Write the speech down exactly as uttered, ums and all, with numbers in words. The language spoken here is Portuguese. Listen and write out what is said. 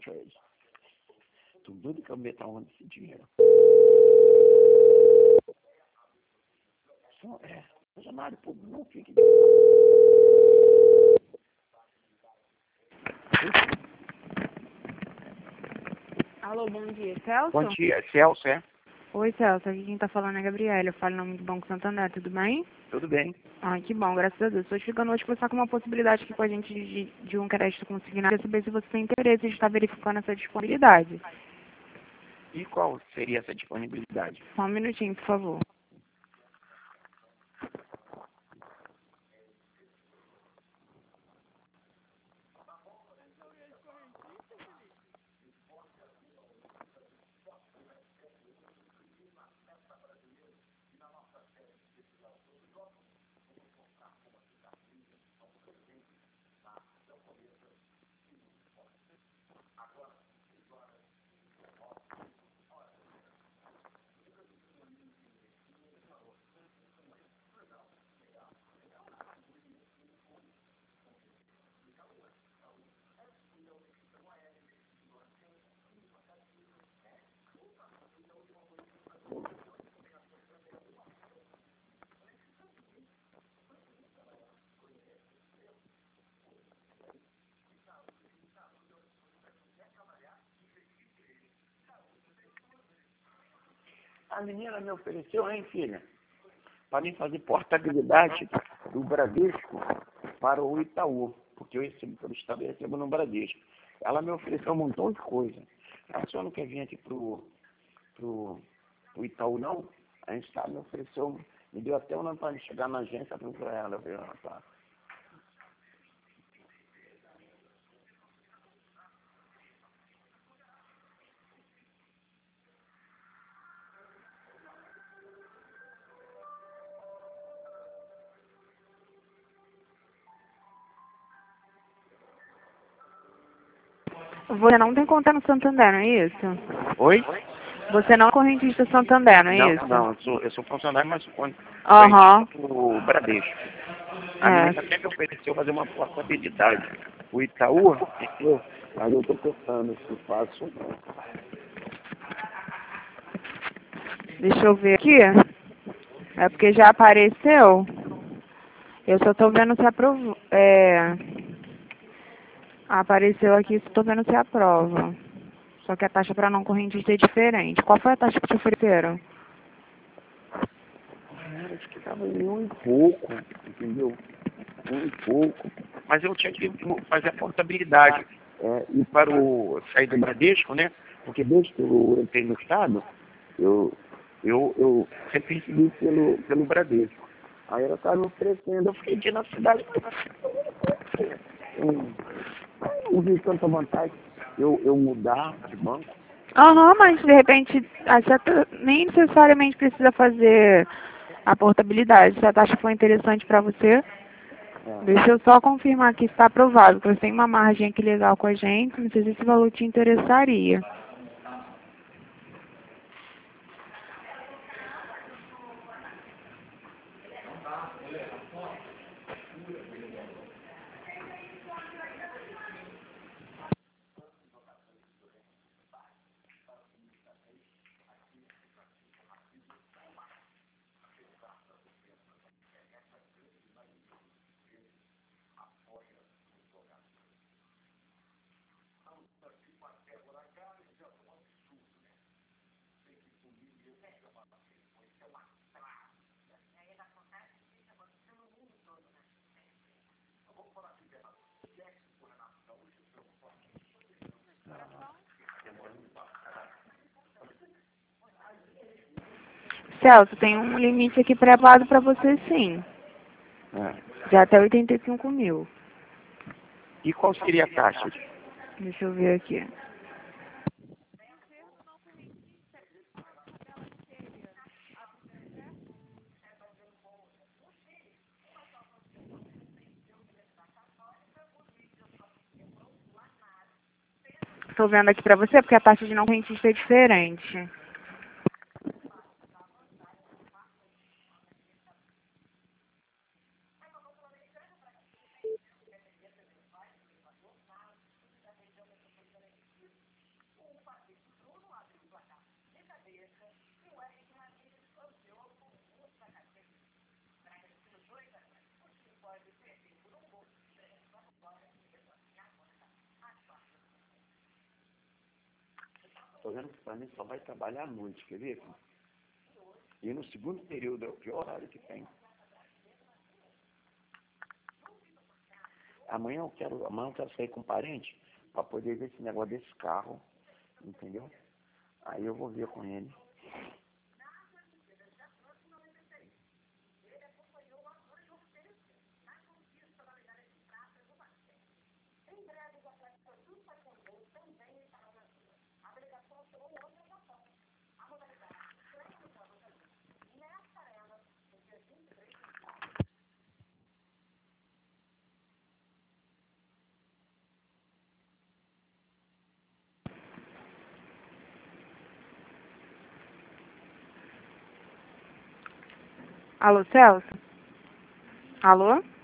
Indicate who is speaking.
Speaker 1: trade. Tô doido que eu meta onde esse dinheiro. Só, é, funcionário público não fique de...
Speaker 2: Alô, bom dia, Celso?
Speaker 1: Bom dia, Celso, é?
Speaker 2: Oi, Celso, aqui quem tá falando é a Gabriela, eu falo em nome do Banco Santander, tudo bem?
Speaker 1: Tudo bem.
Speaker 2: Ai, que bom, graças a Deus. Estou te ligando hoje para estar com uma possibilidade aqui com a gente de, de um crédito consignado. Queria saber se você tem interesse de estar verificando essa disponibilidade.
Speaker 1: E qual seria essa disponibilidade?
Speaker 2: Só um minutinho, por favor.
Speaker 1: A menina me ofereceu, hein, filha? Para mim fazer portabilidade do Bradesco para o Itaú, porque eu recebo pelo Estado e recebo no Bradesco. Ela me ofereceu um montão de coisa. A senhora não quer vir aqui pro, pro, pro Itaú, não? A gente tá, me ofereceu, me deu até um nome para chegar na agência para ela. Eu falei, ah, tá.
Speaker 2: Você não tem conta no Santander, não é isso?
Speaker 1: Oi?
Speaker 2: Você não é correntista Santander, não é
Speaker 1: Não,
Speaker 2: isso?
Speaker 1: não, eu sou, eu sou funcionário, mas sou
Speaker 2: Aham.
Speaker 1: o Bradesco. A
Speaker 2: É.
Speaker 1: menina até me ofereceu fazer uma portabilidade. O Itaú, eu, mas eu estou pensando se faço.
Speaker 2: Deixa eu ver aqui. É porque já apareceu. Eu só tô vendo se aprovou. É. Apareceu aqui, só tô vendo se aprova. Só que a taxa para não correntista é diferente. Qual foi a taxa que te ofereceram?
Speaker 1: Ah, acho que estava em um e pouco, entendeu? Um e pouco. Mas eu tinha que fazer a portabilidade. É, e para o sair do Bradesco, né? Porque desde que eu entrei no Estado, eu, eu, eu sempre recebi pelo, pelo Bradesco. Aí ela estava me oferecendo, eu fiquei aqui na cidade, mas eu não vi tanta vantagem eu, eu mudar de banco.
Speaker 2: Aham, mas de repente, a seta nem necessariamente precisa fazer a portabilidade. Se a taxa for interessante para você,
Speaker 1: É.
Speaker 2: deixa eu só confirmar que está aprovado, porque você tem uma margem aqui legal com a gente, não sei se esse valor te interessaria. Celso, tem um limite aqui preparado para você sim,
Speaker 1: É.
Speaker 2: de até oitenta e cinco mil.
Speaker 1: E qual seria a taxa?
Speaker 2: Deixa eu ver aqui. Estou vendo aqui para você, porque a taxa de não rentista é diferente.
Speaker 1: Tô vendo que para mim só vai trabalhar à noite, quer ver? E no segundo período é o pior horário que tem. Amanhã eu quero, amanhã eu quero sair com um parente para poder ver esse negócio desse carro, entendeu? Aí eu vou ver com ele.
Speaker 2: Alô, Celso? Alô?